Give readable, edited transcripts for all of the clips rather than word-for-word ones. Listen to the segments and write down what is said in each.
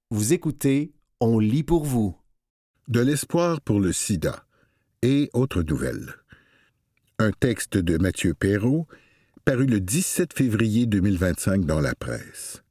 Vous écoutez, on lit pour vous. De l'espoir pour le sida et autres nouvelles. Un texte de Mathieu Perrault, paru le 17 février 2025 dans la presse.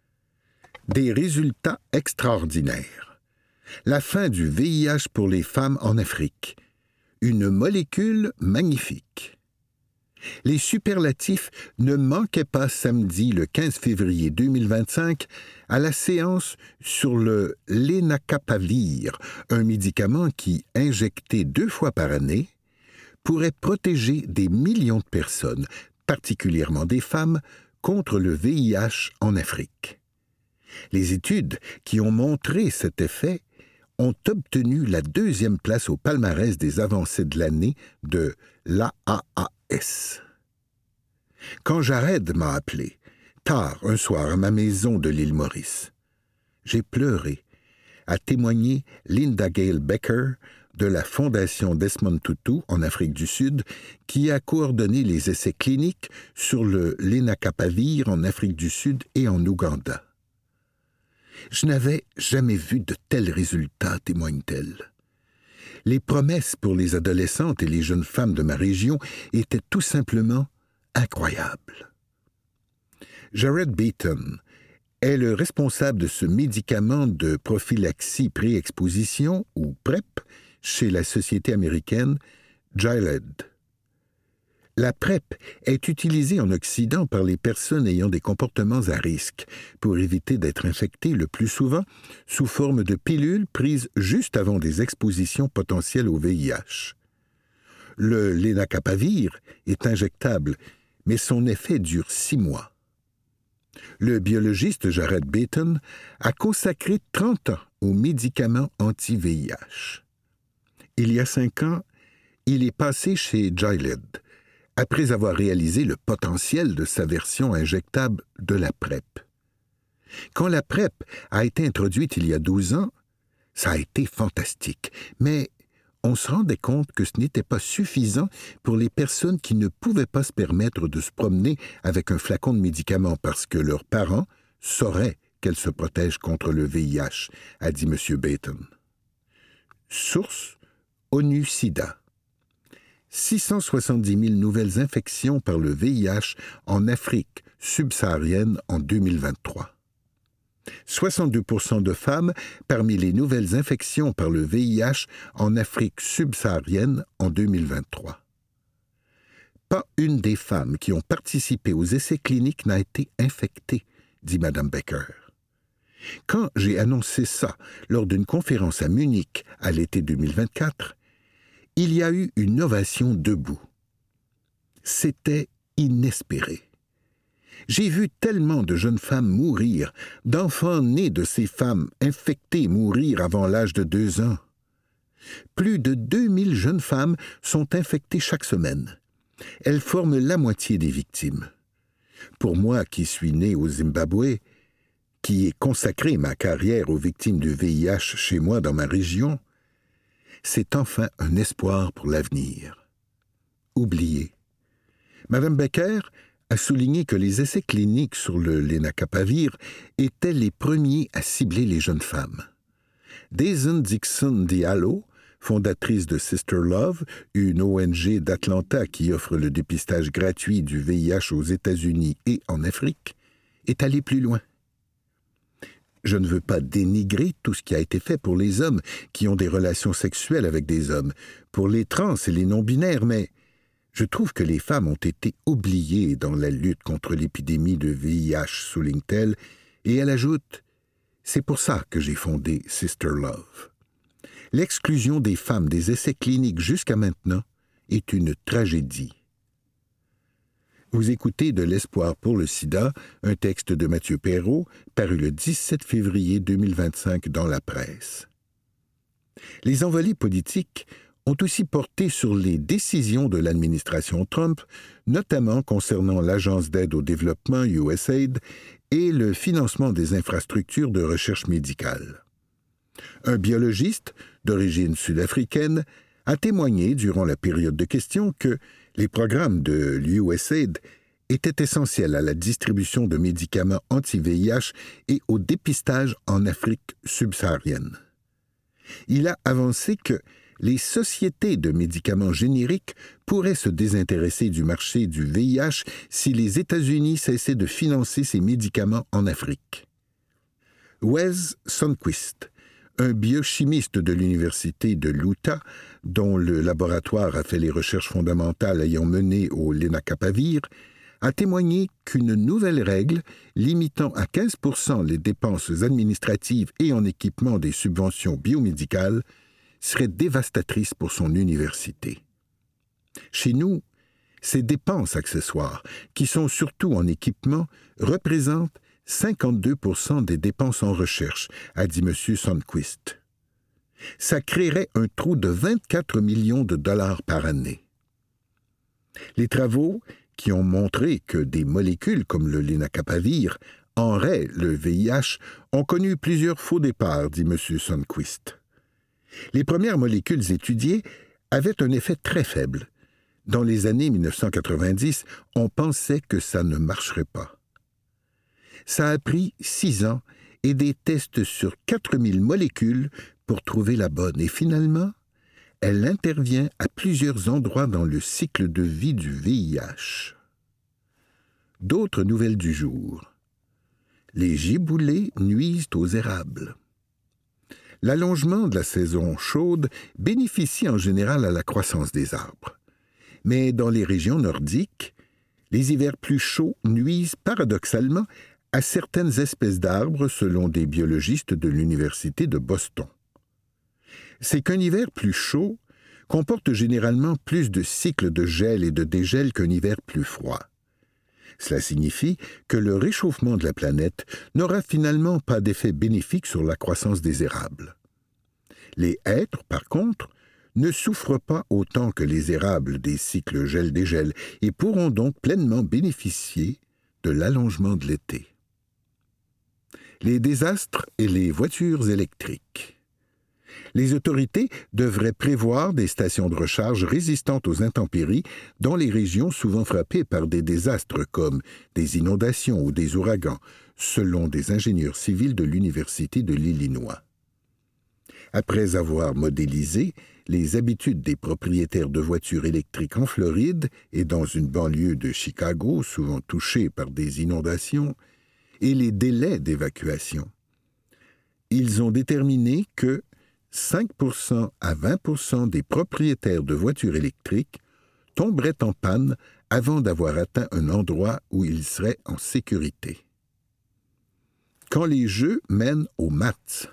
Des résultats extraordinaires. La fin du VIH pour les femmes en Afrique. Une molécule magnifique. Les superlatifs ne manquaient pas samedi, le 15 février 2025, à la séance sur le lenacapavir, un médicament qui, injecté 2 fois par année, pourrait protéger des millions de personnes, particulièrement des femmes, contre le VIH en Afrique. Les études qui ont montré cet effet ont obtenu la 2e place au palmarès des avancées de l'année de l'AAAS. Quand Jared m'a appelé, tard un soir à ma maison de l'île Maurice, j'ai pleuré, a témoigné Linda Gale Becker de la Fondation Desmond Tutu en Afrique du Sud, qui a coordonné les essais cliniques sur le lenacapavir en Afrique du Sud et en Ouganda. Je n'avais jamais vu de tels résultats, témoigne-t-elle. Les promesses pour les adolescentes et les jeunes femmes de ma région étaient tout simplement incroyables. Jared Beaton est le responsable de ce médicament de prophylaxie pré-exposition, ou PrEP, chez la société américaine Gilead. La PrEP est utilisée en Occident par les personnes ayant des comportements à risque pour éviter d'être infectées le plus souvent sous forme de pilules prises juste avant des expositions potentielles au VIH. Le lenacapavir est injectable, mais son effet dure 6 mois. Le biologiste Jared Beaton a consacré 30 ans aux médicaments anti-VIH. Il y a 5 ans, il est passé chez Gilead, après avoir réalisé le potentiel de sa version injectable de la PrEP. Quand la PrEP a été introduite il y a 12 ans, ça a été fantastique, mais on se rendait compte que ce n'était pas suffisant pour les personnes qui ne pouvaient pas se permettre de se promener avec un flacon de médicaments parce que leurs parents sauraient qu'elles se protègent contre le VIH, a dit M. Beaton. Source ONU-SIDA. 670 000 nouvelles infections par le VIH en Afrique subsaharienne en 2023. 62% de femmes parmi les nouvelles infections par le VIH en Afrique subsaharienne en 2023. Pas une des femmes qui ont participé aux essais cliniques n'a été infectée, dit Mme Becker. Quand j'ai annoncé ça lors d'une conférence à Munich à l'été 2024, il y a eu une ovation debout. C'était inespéré. J'ai vu tellement de jeunes femmes mourir, d'enfants nés de ces femmes infectées mourir avant l'âge de 2 ans. Plus de 2000 jeunes femmes sont infectées chaque semaine. Elles forment la moitié des victimes. Pour moi qui suis né au Zimbabwe, qui ai consacré ma carrière aux victimes du VIH chez moi dans ma région, c'est enfin un espoir pour l'avenir. Oublié. Mme Becker a souligné que les essais cliniques sur le lenacapavir étaient les premiers à cibler les jeunes femmes. Daisy Dixon Diallo, fondatrice de Sister Love, une ONG d'Atlanta qui offre le dépistage gratuit du VIH aux États-Unis et en Afrique, est allée plus loin. Je ne veux pas dénigrer tout ce qui a été fait pour les hommes qui ont des relations sexuelles avec des hommes, pour les trans et les non-binaires, mais je trouve que les femmes ont été oubliées dans la lutte contre l'épidémie de VIH, souligne-t-elle, et elle ajoute « C'est pour ça que j'ai fondé Sister Love. » L'exclusion des femmes des essais cliniques jusqu'à maintenant est une tragédie. Vous écoutez de l'espoir pour le sida, un texte de Mathieu Perrault, paru le 17 février 2025 dans la presse. Les envolées politiques ont aussi porté sur les décisions de l'administration Trump, notamment concernant l'Agence d'aide au développement USAID et le financement des infrastructures de recherche médicale. Un biologiste d'origine sud-africaine a témoigné durant la période de questions que les programmes de l'USAID était essentiel à la distribution de médicaments anti-VIH et au dépistage en Afrique subsaharienne. Il a avancé que les sociétés de médicaments génériques pourraient se désintéresser du marché du VIH si les États-Unis cessaient de financer ces médicaments en Afrique. Wes Sundquist, un biochimiste de l'Université de l'Utah, dont le laboratoire a fait les recherches fondamentales ayant mené au lenacapavir, a témoigné qu'une nouvelle règle limitant à 15% les dépenses administratives et en équipement des subventions biomédicales serait dévastatrice pour son université. Chez nous, ces dépenses accessoires, qui sont surtout en équipement, représentent 52% des dépenses en recherche, a dit M. Sundquist. Ça créerait un trou de 24 millions de dollars par année. Les travaux qui ont montré que des molécules comme le lenacapavir enraient le VIH ont connu plusieurs faux départs, dit M. Sundquist. Les premières molécules étudiées avaient un effet très faible. Dans les années 1990, on pensait que ça ne marcherait pas. Ça a pris 6 ans et des tests sur 4000 molécules pour trouver la bonne. Et finalement, elle intervient à plusieurs endroits dans le cycle de vie du VIH. D'autres nouvelles du jour. Les giboulées nuisent aux érables. L'allongement de la saison chaude bénéficie en général à la croissance des arbres. Mais dans les régions nordiques, les hivers plus chauds nuisent paradoxalement à certaines espèces d'arbres selon des biologistes de l'Université de Boston. C'est qu'un hiver plus chaud comporte généralement plus de cycles de gel et de dégel qu'un hiver plus froid. Cela signifie que le réchauffement de la planète n'aura finalement pas d'effet bénéfique sur la croissance des érables. Les hêtres, par contre, ne souffrent pas autant que les érables des cycles gel-dégel et pourront donc pleinement bénéficier de l'allongement de l'été. Les désastres et les voitures électriques. Les autorités devraient prévoir des stations de recharge résistantes aux intempéries dans les régions souvent frappées par des désastres comme des inondations ou des ouragans, selon des ingénieurs civils de l'Université de l'Illinois. Après avoir modélisé les habitudes des propriétaires de voitures électriques en Floride et dans une banlieue de Chicago souvent touchée par des inondations, et les délais d'évacuation, ils ont déterminé que 5% à 20% des propriétaires de voitures électriques tomberaient en panne avant d'avoir atteint un endroit où ils seraient en sécurité. Quand les jeux mènent aux maths.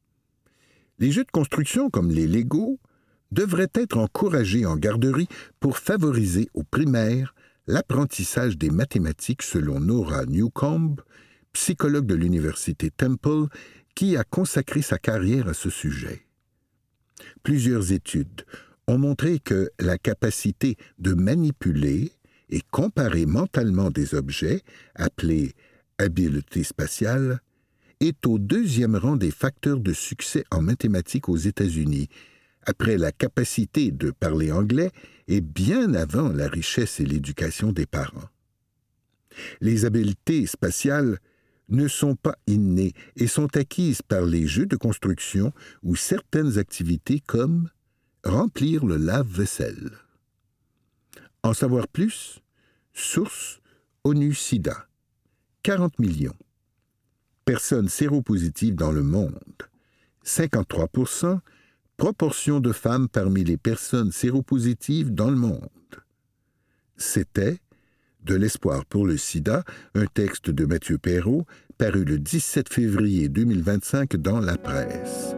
Les jeux de construction comme les Lego devraient être encouragés en garderie pour favoriser au primaire l'apprentissage des mathématiques selon Nora Newcomb, psychologue de l'Université Temple, qui a consacré sa carrière à ce sujet. Plusieurs études ont montré que la capacité de manipuler et comparer mentalement des objets, appelés habileté spatiale, est au 2e rang des facteurs de succès en mathématiques aux États-Unis, après la capacité de parler anglais et bien avant la richesse et l'éducation des parents. Les habiletés spatiales ne sont pas innées et sont acquises par les jeux de construction ou certaines activités comme remplir le lave-vaisselle. En savoir plus? Source ONU-SIDA. 40 millions. Personnes séropositives dans le monde. 53%, proportion de femmes parmi les personnes séropositives dans le monde. C'était De l'espoir pour le sida, un texte de Mathieu Perrault, paru le 17 février 2025 dans La Presse.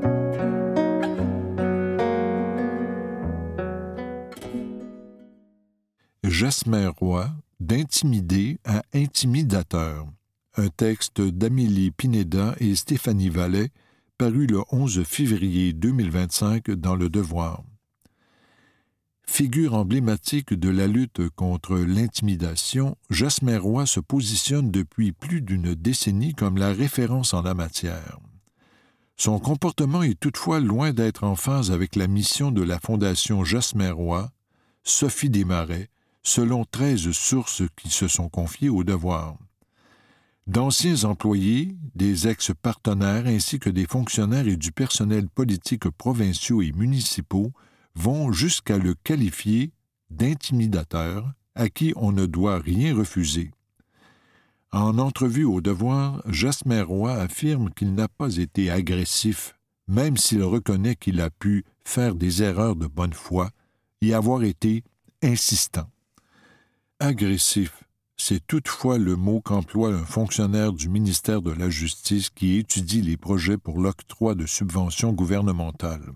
Jasmin Roy, d'intimider à intimidateur. Un texte d'Amélie Pineda et Stéphanie Vallet, paru le 11 février 2025 dans Le Devoir. Figure emblématique de la lutte contre l'intimidation, Jasmin Roy se positionne depuis plus d'une décennie comme la référence en la matière. Son comportement est toutefois loin d'être en phase avec la mission de la Fondation Jasmin Roy, Sophie Desmarais, selon 13 sources qui se sont confiées au Devoir. D'anciens employés, des ex-partenaires ainsi que des fonctionnaires et du personnel politique provinciaux et municipaux vont jusqu'à le qualifier d'intimidateur à qui on ne doit rien refuser. En entrevue au Devoir, Jasmer Roy affirme qu'il n'a pas été agressif, même s'il reconnaît qu'il a pu faire des erreurs de bonne foi et avoir été insistant. Agressif, c'est toutefois le mot qu'emploie un fonctionnaire du ministère de la Justice qui étudie les projets pour l'octroi de subventions gouvernementales.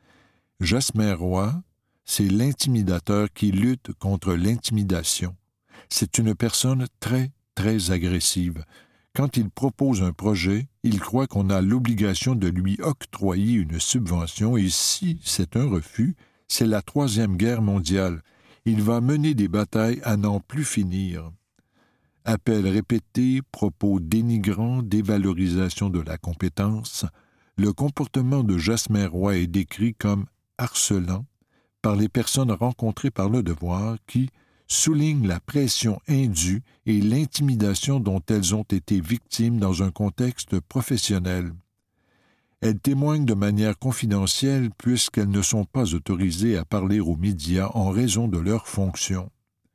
Jasmer Roy, c'est l'intimidateur qui lutte contre l'intimidation. C'est une personne très, très agressive. Quand il propose un projet, il croit qu'on a l'obligation de lui octroyer une subvention et si c'est un refus, c'est la Troisième Guerre mondiale. Il va mener des batailles à n'en plus finir. Appels répétés, propos dénigrants, dévalorisation de la compétence, le comportement de Jasmer Roy est décrit comme harcelant par les personnes rencontrées par le Devoir qui soulignent la pression indue et l'intimidation dont elles ont été victimes dans un contexte professionnel. Elles témoignent de manière confidentielle puisqu'elles ne sont pas autorisées à parler aux médias en raison de leurs fonctions.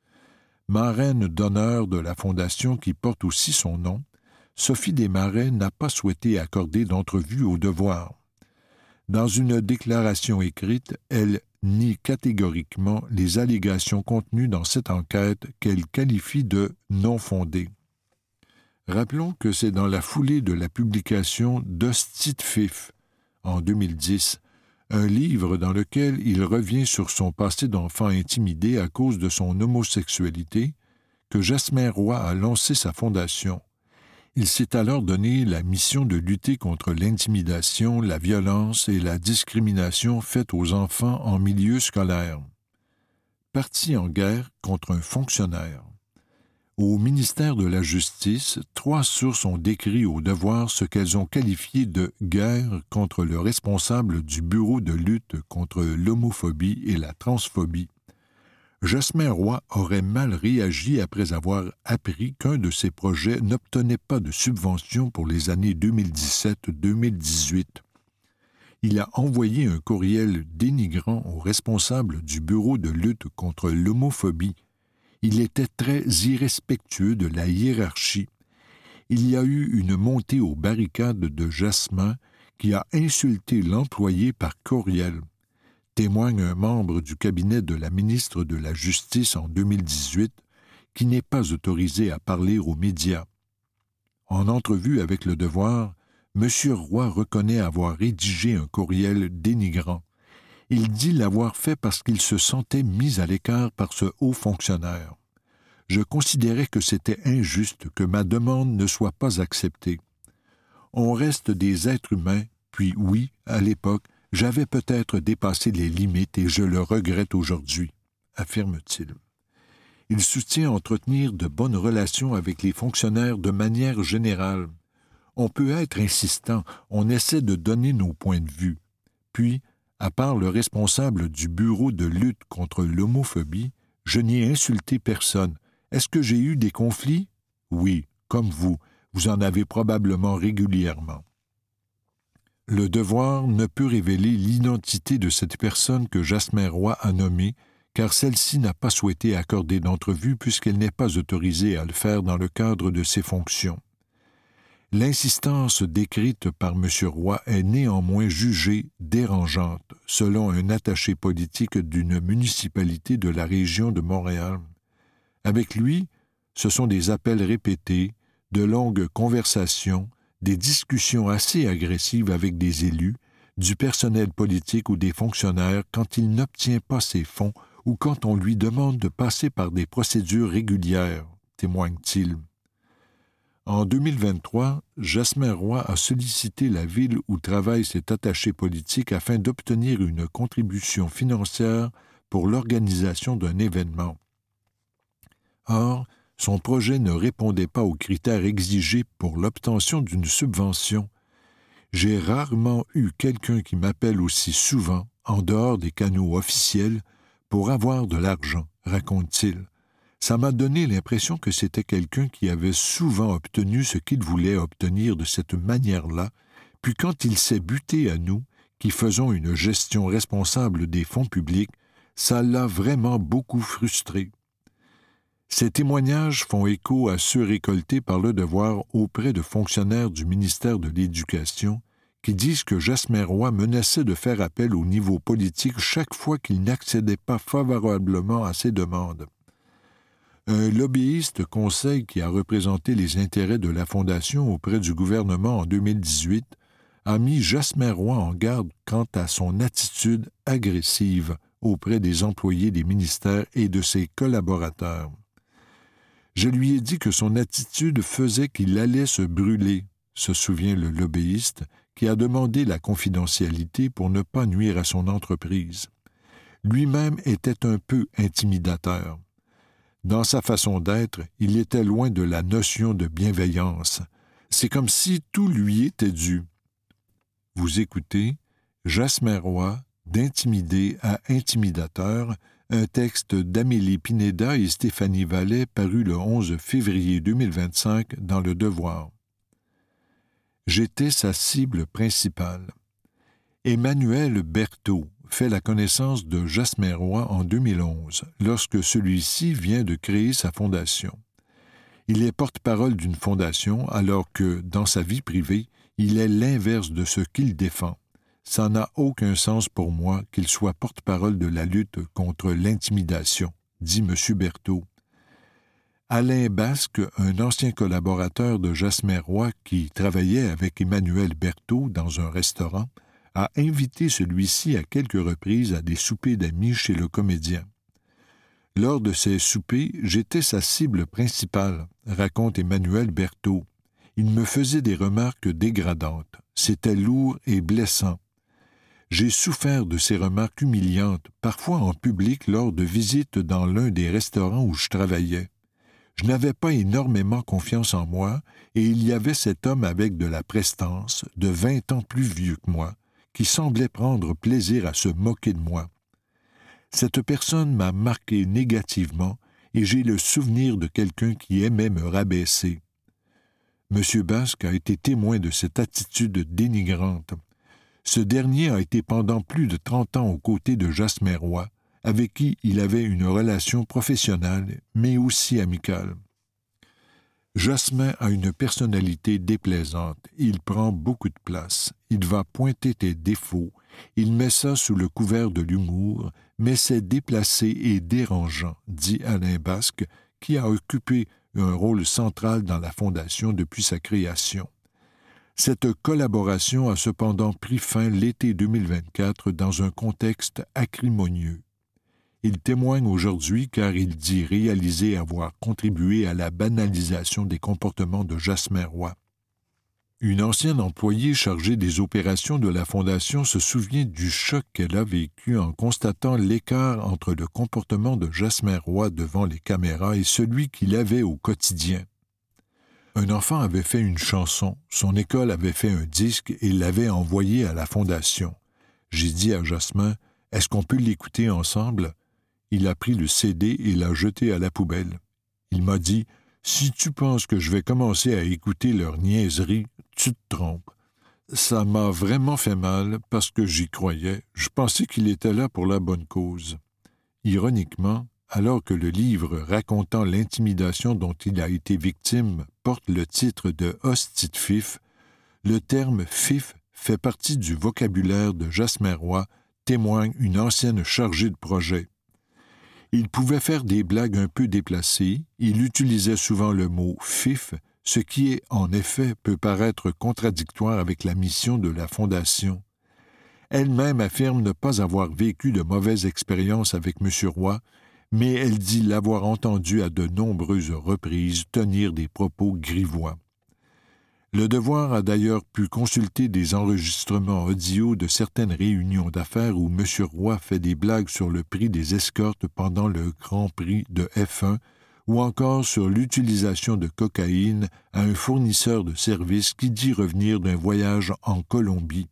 Marraine d'honneur de la Fondation qui porte aussi son nom, Sophie Desmarais n'a pas souhaité accorder d'entrevue au Devoir. Dans une déclaration écrite, elle nie catégoriquement les allégations contenues dans cette enquête qu'elle qualifie de non fondées. Rappelons que c'est dans la foulée de la publication d'Hostie de Fif, en 2010, un livre dans lequel il revient sur son passé d'enfant intimidé à cause de son homosexualité, que Jasmer Roy a lancé sa fondation. Il s'est alors donné la mission de lutter contre l'intimidation, la violence et la discrimination faites aux enfants en milieu scolaire. Parti en guerre contre un fonctionnaire. Au ministère de la Justice, 3 sources ont décrit au Devoir ce qu'elles ont qualifié de guerre contre le responsable du Bureau de lutte contre l'homophobie et la transphobie. Jasmer Roy aurait mal réagi après avoir appris qu'un de ses projets n'obtenait pas de subvention pour les années 2017-2018. Il a envoyé un courriel dénigrant au responsable du Bureau de lutte contre l'homophobie. Il était très irrespectueux de la hiérarchie. Il y a eu une montée aux barricades de Jasmin qui a insulté l'employé par courriel, témoigne un membre du cabinet de la ministre de la Justice en 2018 qui n'est pas autorisé à parler aux médias. En entrevue avec Le Devoir, M. Roy reconnaît avoir rédigé un courriel dénigrant. Il dit l'avoir fait parce qu'il se sentait mis à l'écart par ce haut fonctionnaire. Je considérais que c'était injuste que ma demande ne soit pas acceptée. On reste des êtres humains, puis oui, à l'époque, j'avais peut-être dépassé les limites et je le regrette aujourd'hui, affirme-t-il. Il soutient entretenir de bonnes relations avec les fonctionnaires de manière générale. On peut être insistant, on essaie de donner nos points de vue. Puis, à part le responsable du Bureau de lutte contre l'homophobie, je n'ai insulté personne. Est-ce que j'ai eu des conflits? Oui, comme vous en avez probablement régulièrement. Le Devoir ne peut révéler l'identité de cette personne que Jasmer Roy a nommée, car celle-ci n'a pas souhaité accorder d'entrevue puisqu'elle n'est pas autorisée à le faire dans le cadre de ses fonctions. L'insistance décrite par M. Roy est néanmoins jugée dérangeante, selon un attaché politique d'une municipalité de la région de Montréal. Avec lui, ce sont des appels répétés, de longues conversations, des discussions assez agressives avec des élus, du personnel politique ou des fonctionnaires quand il n'obtient pas ses fonds ou quand on lui demande de passer par des procédures régulières, témoigne-t-il. En 2023, Jasmer Roy a sollicité la ville où travaille cet attaché politique afin d'obtenir une contribution financière pour l'organisation d'un événement. Or, son projet ne répondait pas aux critères exigés pour l'obtention d'une subvention. J'ai rarement eu quelqu'un qui m'appelle aussi souvent, en dehors des canaux officiels, pour avoir de l'argent, raconte-t-il. Ça m'a donné l'impression que c'était quelqu'un qui avait souvent obtenu ce qu'il voulait obtenir de cette manière-là, puis quand il s'est buté à nous, qui faisons une gestion responsable des fonds publics, ça l'a vraiment beaucoup frustré. Ces témoignages font écho à ceux récoltés par Le Devoir auprès de fonctionnaires du ministère de l'Éducation qui disent que Jasmin Roy menaçait de faire appel au niveau politique chaque fois qu'il n'accédait pas favorablement à ses demandes. Un lobbyiste conseil qui a représenté les intérêts de la Fondation auprès du gouvernement en 2018 a mis Jasmin Roy en garde quant à son attitude agressive auprès des employés des ministères et de ses collaborateurs. Je lui ai dit que son attitude faisait qu'il allait se brûler, se souvient le lobbyiste, qui a demandé la confidentialité pour ne pas nuire à son entreprise. Lui-même était un peu intimidateur. Dans sa façon d'être, il était loin de la notion de bienveillance. C'est comme si tout lui était dû. Vous écoutez Jasmin Roy, d'Intimidé à Intimidateur, un texte d'Amélie Pineda et Stéphanie Vallet paru le 11 février 2025 dans Le Devoir. J'étais sa cible principale. Emmanuel Berthaud fait la connaissance de Jasmin Roy en 2011, lorsque celui-ci vient de créer sa fondation. Il est porte-parole d'une fondation, alors que, dans sa vie privée, il est l'inverse de ce qu'il défend. Ça n'a aucun sens pour moi qu'il soit porte-parole de la lutte contre l'intimidation, dit M. Berthaud. Alain Basque, un ancien collaborateur de Jasmin Roy qui travaillait avec Emmanuel Berthaud dans un restaurant, a invité celui-ci à quelques reprises à des soupers d'amis chez le comédien. Lors de ces soupers, j'étais sa cible principale, raconte Emmanuel Berthaud. Il me faisait des remarques dégradantes. C'était lourd et blessant. J'ai souffert de ces remarques humiliantes, parfois en public lors de visites dans l'un des restaurants où je travaillais. Je n'avais pas énormément confiance en moi, et il y avait cet homme avec de la prestance, de 20 ans plus vieux que moi, qui semblait prendre plaisir à se moquer de moi. Cette personne m'a marqué négativement, et j'ai le souvenir de quelqu'un qui aimait me rabaisser. M. Basque a été témoin de cette attitude dénigrante. Ce dernier a été pendant plus de 30 ans aux côtés de Jasmin Roy, avec qui il avait une relation professionnelle, mais aussi amicale. Jasmin a une personnalité déplaisante. Il prend beaucoup de place. Il va pointer tes défauts. Il met ça sous le couvert de l'humour, mais c'est déplacé et dérangeant, dit Alain Basque, qui a occupé un rôle central dans la Fondation depuis sa création. Cette collaboration a cependant pris fin l'été 2024 dans un contexte acrimonieux. Il témoigne aujourd'hui car il dit réaliser avoir contribué à la banalisation des comportements de Jasmin Roy. Une ancienne employée chargée des opérations de la Fondation se souvient du choc qu'elle a vécu en constatant l'écart entre le comportement de Jasmin Roy devant les caméras et celui qu'il avait au quotidien. Un enfant avait fait une chanson, son école avait fait un disque et l'avait envoyé à la Fondation. J'ai dit à Jasmin, « Est-ce qu'on peut l'écouter ensemble ?» Il a pris le CD et l'a jeté à la poubelle. Il m'a dit, « Si tu penses que je vais commencer à écouter leur niaiserie, tu te trompes. » Ça m'a vraiment fait mal parce que j'y croyais. Je pensais qu'il était là pour la bonne cause. Ironiquement, alors que le livre racontant l'intimidation dont il a été victime porte le titre de « Hostie de fif », le terme « fif » fait partie du vocabulaire de Jasmin Roy, témoigne une ancienne chargée de projet. Il pouvait faire des blagues un peu déplacées, il utilisait souvent le mot « fif », ce qui, en effet, peut paraître contradictoire avec la mission de la Fondation. Elle-même affirme ne pas avoir vécu de mauvaises expériences avec M. Roy, mais elle dit l'avoir entendu à de nombreuses reprises tenir des propos grivois. Le Devoir a d'ailleurs pu consulter des enregistrements audio de certaines réunions d'affaires où M. Roy fait des blagues sur le prix des escortes pendant le Grand Prix de F1 ou encore sur l'utilisation de cocaïne à un fournisseur de services qui dit revenir d'un voyage en Colombie.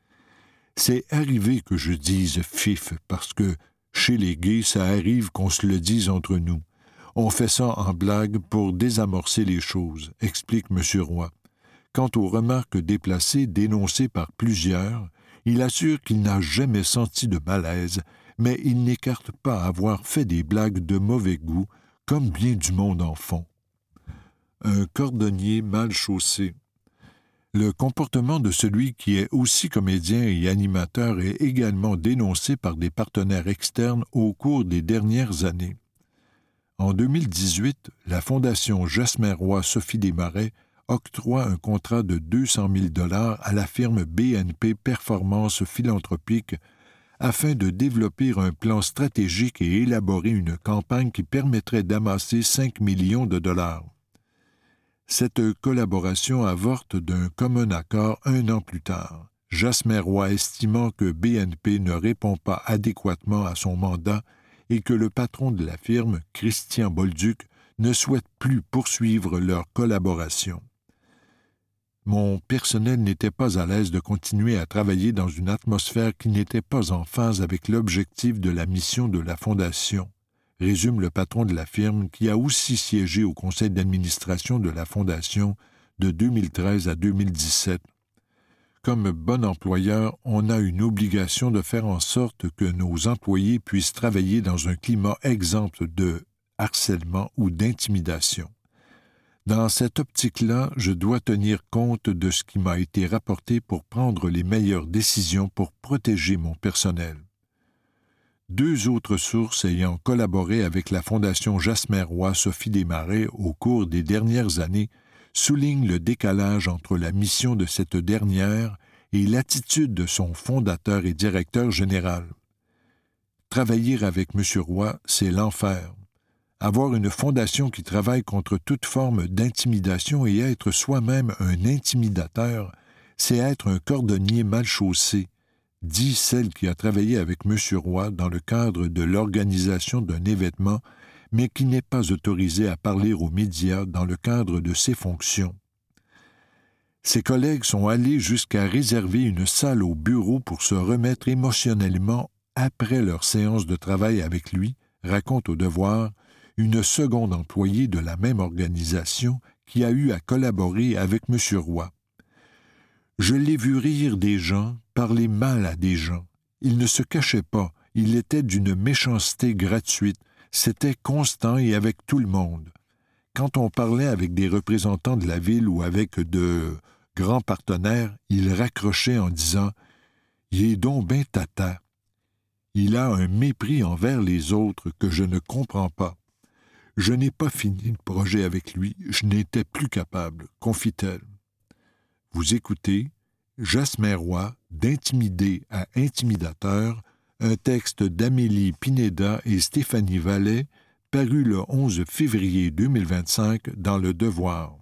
C'est arrivé que je dise « fif » parce que, chez les gays, ça arrive qu'on se le dise entre nous. On fait ça en blague pour désamorcer les choses, explique M. Roy. Quant aux remarques déplacées dénoncées par plusieurs, il assure qu'il n'a jamais senti de malaise, mais il n'écarte pas avoir fait des blagues de mauvais goût, comme bien du monde en font. Un cordonnier mal chaussé. Le comportement de celui qui est aussi comédien et animateur est également dénoncé par des partenaires externes au cours des dernières années. En 2018, la Fondation Jasmin Roy Sophie Desmarais octroie un contrat de 200 000 $ à la firme BNP Performance Philanthropique afin de développer un plan stratégique et élaborer une campagne qui permettrait d'amasser 5 millions de dollars. Cette collaboration avorte d'un commun accord 1 an plus tard, Jasmin Roy estimant que BNP ne répond pas adéquatement à son mandat et que le patron de la firme, Christian Bolduc, ne souhaite plus poursuivre leur collaboration. Mon personnel n'était pas à l'aise de continuer à travailler dans une atmosphère qui n'était pas en phase avec l'objectif de la mission de la Fondation, résume le patron de la firme qui a aussi siégé au conseil d'administration de la Fondation de 2013 à 2017. Comme bon employeur, on a une obligation de faire en sorte que nos employés puissent travailler dans un climat exempt de harcèlement ou d'intimidation. Dans cette optique-là, je dois tenir compte de ce qui m'a été rapporté pour prendre les meilleures décisions pour protéger mon personnel. 2 autres sources ayant collaboré avec la Fondation Jasmin Roy Sophie Desmarais au cours des dernières années soulignent le décalage entre la mission de cette dernière et l'attitude de son fondateur et directeur général. Travailler avec M. Roy, c'est l'enfer. Avoir une fondation qui travaille contre toute forme d'intimidation et être soi-même un intimidateur, c'est être un cordonnier mal chaussé, dit celle qui a travaillé avec M. Roy dans le cadre de l'organisation d'un événement, mais qui n'est pas autorisé à parler aux médias dans le cadre de ses fonctions. Ses collègues sont allés jusqu'à réserver une salle au bureau pour se remettre émotionnellement après leur séance de travail avec lui, raconte au Devoir une seconde employée de la même organisation qui a eu à collaborer avec M. Roy. Je l'ai vu rire des gens, parler mal à des gens. Il ne se cachait pas, il était d'une méchanceté gratuite, c'était constant et avec tout le monde. Quand on parlait avec des représentants de la ville ou avec de grands partenaires, il raccrochait en disant « Il est donc ben tata ». Il a un mépris envers les autres que je ne comprends pas. Je n'ai pas fini le projet avec lui, je n'étais plus capable, confie-t-elle. Vous écoutez Jasmin Roy, d'intimidé à intimidateur, un texte d'Amélie Pineda et Stéphanie Vallet, paru le 11 février 2025 dans Le Devoir.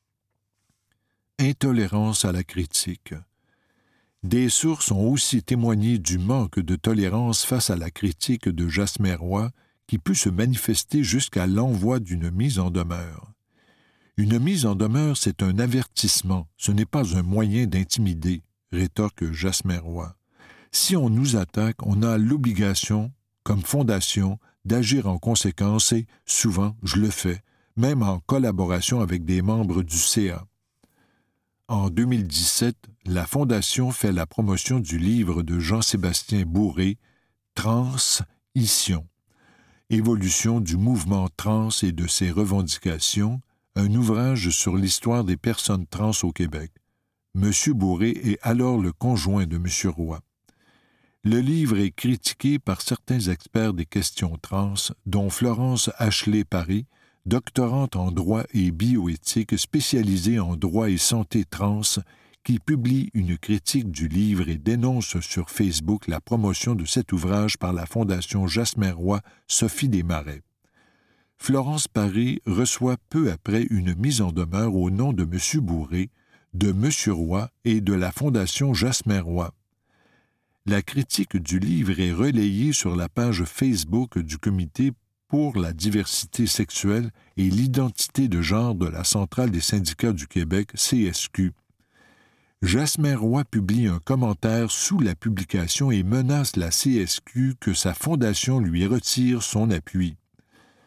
Intolérance à la critique. Des sources ont aussi témoigné du manque de tolérance face à la critique de Jasmin Roy, qui peut se manifester jusqu'à l'envoi d'une mise en demeure. Une mise en demeure, c'est un avertissement, ce n'est pas un moyen d'intimider, rétorque Jasmin Roy. Si on nous attaque, on a l'obligation, comme fondation, d'agir en conséquence et, souvent, je le fais, même en collaboration avec des membres du CA. En 2017, la Fondation fait la promotion du livre de Jean-Sébastien Bourré, Transition, évolution du mouvement trans et de ses revendications, un ouvrage sur l'histoire des personnes trans au Québec. M. Bourré est alors le conjoint de M. Roy. Le livre est critiqué par certains experts des questions trans, dont Florence Ashley-Paris, doctorante en droit et bioéthique spécialisée en droit et santé trans, qui publie une critique du livre et dénonce sur Facebook la promotion de cet ouvrage par la Fondation Jasmin Roy Sophie Desmarais. Florence Paris reçoit peu après une mise en demeure au nom de M. Bourré, de M. Roy et de la Fondation Jasmin Roy. La critique du livre est relayée sur la page Facebook du Comité pour la diversité sexuelle et l'identité de genre de la Centrale des syndicats du Québec, CSQ. Jasmin Roy publie un commentaire sous la publication et menace la CSQ que sa fondation lui retire son appui.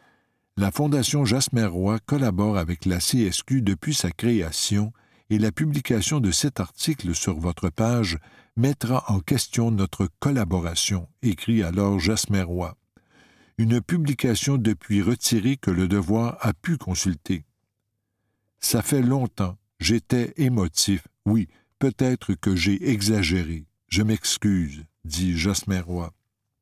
La Fondation Jasmer-Roy collabore avec la CSQ depuis sa création et la publication de cet article sur votre page mettra en question notre collaboration, écrit alors Jasmer-Roy. Une publication depuis retirée que Le Devoir a pu consulter. Ça fait longtemps, j'étais émotif. Oui, peut-être que j'ai exagéré. Je m'excuse, dit Jasmer-Roy.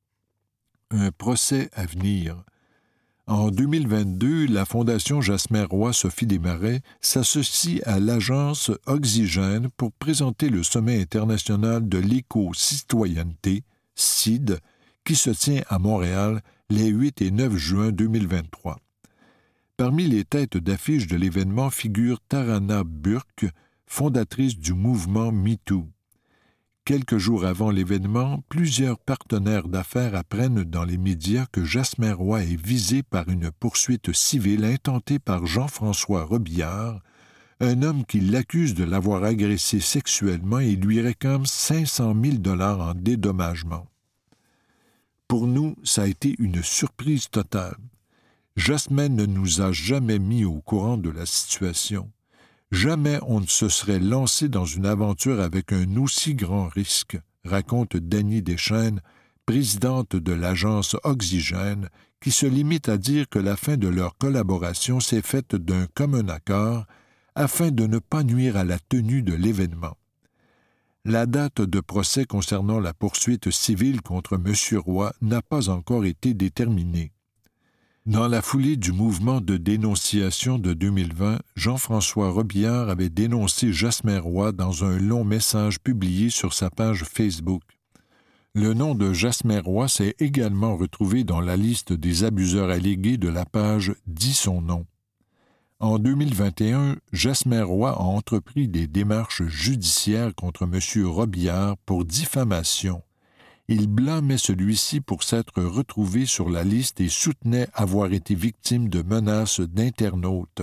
Un procès à venir. En 2022, la Fondation Jasmer-Roy Sophie Desmarais s'associe à l'agence Oxygène pour présenter le Sommet international de l'éco-citoyenneté, CID, qui se tient à Montréal les 8 et 9 juin 2023. Parmi les têtes d'affiche de l'événement figure Tarana Burke, fondatrice du mouvement MeToo. Quelques jours avant l'événement, plusieurs partenaires d'affaires apprennent dans les médias que Jasmer-Roy est visé par une poursuite civile intentée par Jean-François Robillard, un homme qui l'accuse de l'avoir agressé sexuellement et lui réclame 500 000 $ en dédommagement. Pour nous, ça a été une surprise totale. Jasmer ne nous a jamais mis au courant de la situation. Jamais on ne se serait lancé dans une aventure avec un aussi grand risque, raconte Dany Deschênes, présidente de l'agence Oxygène, qui se limite à dire que la fin de leur collaboration s'est faite d'un commun accord afin de ne pas nuire à la tenue de l'événement. La date de procès concernant la poursuite civile contre M. Roy n'a pas encore été déterminée. Dans la foulée du mouvement de dénonciation de 2020, Jean-François Robillard avait dénoncé Jasmer-Roy dans un long message publié sur sa page Facebook. Le nom de Jasmer-Roy s'est également retrouvé dans la liste des abuseurs allégués de la page « Dis son nom ». En 2021, Jasmer-Roy a entrepris des démarches judiciaires contre M. Robillard pour diffamation. Il blâmait celui-ci pour s'être retrouvé sur la liste et soutenait avoir été victime de menaces d'internautes.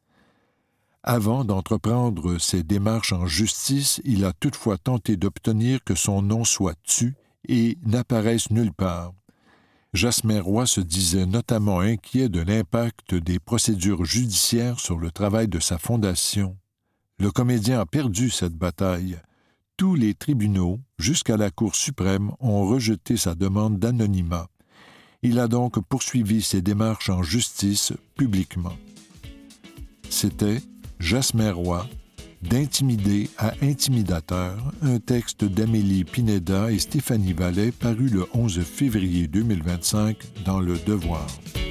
Avant d'entreprendre ces démarches en justice, il a toutefois tenté d'obtenir que son nom soit tu et n'apparaisse nulle part. Jasmer-Roy se disait notamment inquiet de l'impact des procédures judiciaires sur le travail de sa fondation. Le comédien a perdu cette bataille. Tous les tribunaux, jusqu'à la Cour suprême, ont rejeté sa demande d'anonymat. Il a donc poursuivi ses démarches en justice publiquement. C'était Jasmer-Roy, d'Intimidé à Intimidateur, un texte d'Amélie Pineda et Stéphanie Vallet paru le 11 février 2025 dans Le Devoir.